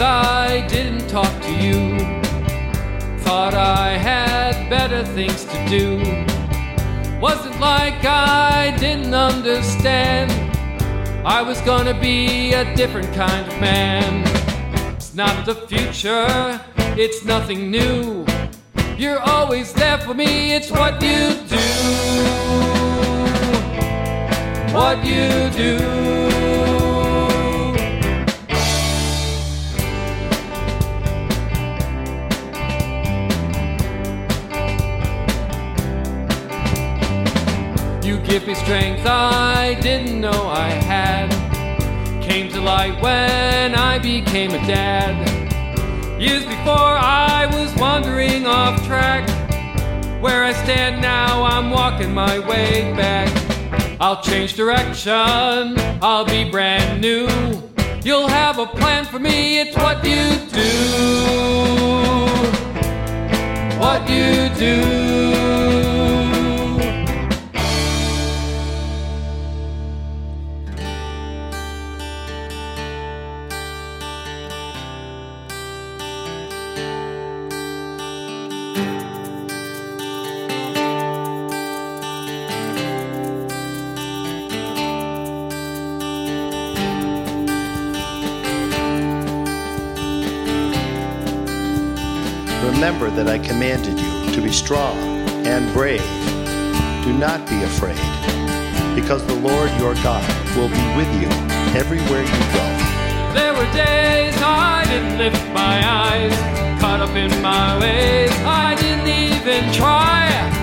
I didn't talk to you. Thought I had better things to do. Wasn't like I didn't understand. I was gonna be a different kind of man. It's not the future, it's nothing new. You're always there for me, it's what you do. What you do. You give me strength I didn't know I had. Came to light when I became a dad. Years before I was wandering off track. Where I stand now, I'm walking my way back. I'll change direction, I'll be brand new. You'll have a plan for me, it's what you do. What you do. Remember that I commanded you to be strong and brave. Do not be afraid, because the Lord your God will be with you everywhere you go. There were days I didn't lift my eyes, caught up in my ways, I didn't even try.